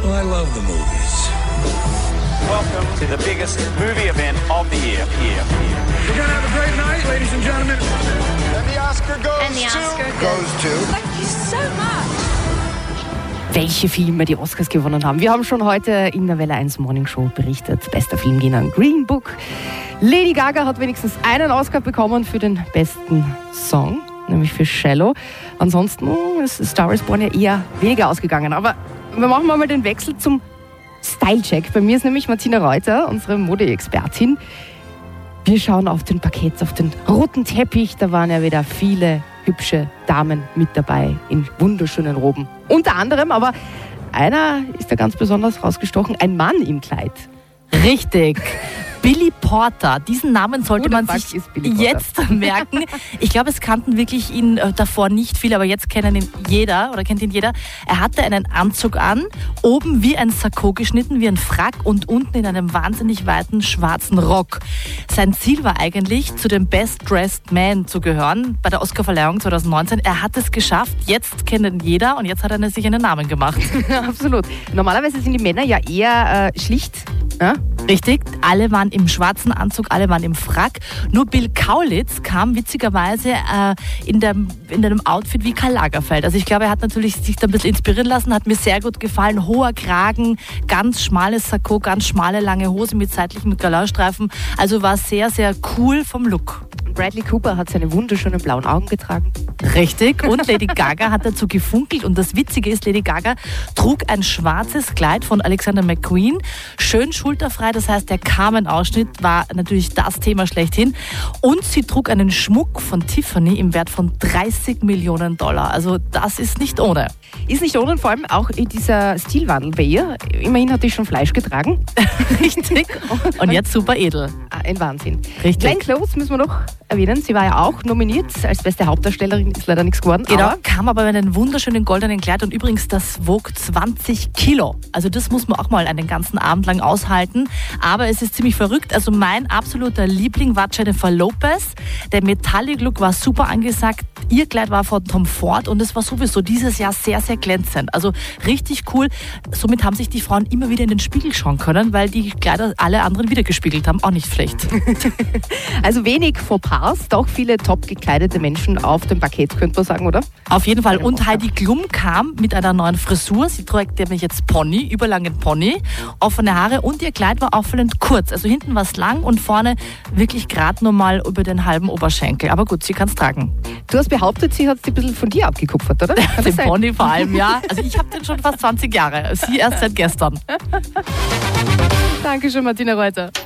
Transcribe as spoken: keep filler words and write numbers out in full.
Well, I love the movies. Welcome to the biggest movie event of the year. year. We're gonna have a great night, ladies and gentlemen. And the Oscar goes And the Oscar to... Goes to... Thank you so much. Welche Filme die Oscars gewonnen haben. Wir haben schon heute in der Welle eins Morning Show berichtet. Bester Film ging an Green Book. Lady Gaga hat wenigstens einen Oscar bekommen für den besten Song, nämlich für Shallow. Ansonsten ist Star is Born ja eher weniger ausgegangen. Aber wir machen mal den Wechsel zum Style-Check. Bei mir ist nämlich Martina Reuter, unsere Mode-Expertin. Wir schauen auf den Parkett, auf den roten Teppich. Da waren ja wieder viele hübsche Damen mit dabei in wunderschönen Roben. Unter anderem, aber einer ist da ganz besonders rausgestochen, ein Mann im Kleid. Richtig. Billy Porter, diesen Namen sollte Who man the fuck sich is Billy Porter? jetzt merken. Ich glaube, es kannten wirklich ihn äh, davor nicht viele, aber jetzt kennen ihn jeder oder kennt ihn jeder. Er hatte einen Anzug an, oben wie ein Sakko geschnitten, wie ein Frack und unten in einem wahnsinnig weiten schwarzen Rock. Sein Ziel war eigentlich, zu den Best Dressed Men zu gehören bei der Oscarverleihung zwanzig neunzehn. Er hat es geschafft, jetzt kennt ihn jeder und jetzt hat er sich einen Namen gemacht. Absolut. Normalerweise sind die Männer ja eher äh, schlicht. Ja? Richtig, alle waren im schwarzen Anzug, alle waren im Frack. Nur Bill Kaulitz kam witzigerweise äh, in, der, in einem Outfit wie Karl Lagerfeld. Also ich glaube, er hat natürlich sich da ein bisschen inspirieren lassen, hat mir sehr gut gefallen. Hoher Kragen, ganz schmales Sakko, ganz schmale lange Hose mit seitlichen Galaustreifen. Also war sehr, sehr cool vom Look. Bradley Cooper hat seine wunderschönen blauen Augen getragen. Richtig. Und Lady Gaga hat dazu gefunkelt. Und das Witzige ist, Lady Gaga trug ein schwarzes Kleid von Alexander McQueen. Schön schulterfrei, das heißt, der Carmen-Ausschnitt war natürlich das Thema schlechthin. Und sie trug einen Schmuck von Tiffany im Wert von dreißig Millionen Dollar. Also das ist nicht ohne. Ist nicht ohne, und vor allem auch dieser Stilwandel bei ihr. Immerhin hat sie schon Fleisch getragen. Richtig. Und jetzt super edel. Ein Wahnsinn. Richtig. Glenn Close müssen wir noch erwähnen. Sie war ja auch nominiert als beste Hauptdarstellerin, ist leider nichts geworden. Genau, Aber kam aber mit einem wunderschönen goldenen Kleid und übrigens, das wog zwanzig Kilo. Also das muss man auch mal einen ganzen Abend lang aushalten. Aber es ist ziemlich verrückt. Also mein absoluter Liebling war Jennifer Lopez. Der Metallic-Look war super angesagt. Ihr Kleid war von Tom Ford und es war sowieso dieses Jahr sehr, sehr glänzend. Also richtig cool. Somit haben sich die Frauen immer wieder in den Spiegel schauen können, weil die Kleider alle anderen wieder gespiegelt haben. Auch nicht schlecht. also wenig Fauxpas, doch viele top gekleidete Menschen auf dem Parkett, könnte man sagen, oder? Auf jeden Fall. Und Heidi Klum kam mit einer neuen Frisur. Sie trägt nämlich jetzt Pony, überlangen Pony, offene Haare und ihr Kleid war auffallend kurz. Also hinten war es lang und vorne wirklich gerade normal über den halben Oberschenkel. Aber gut, sie kann es tragen. Du hast behauptet, sie hat es ein bisschen von dir abgekupfert, oder? Kann Den das sein? Pony vor allem, ja. Also ich habe den schon fast zwanzig Jahre. Sie erst seit gestern. Dankeschön, Martina Reuter.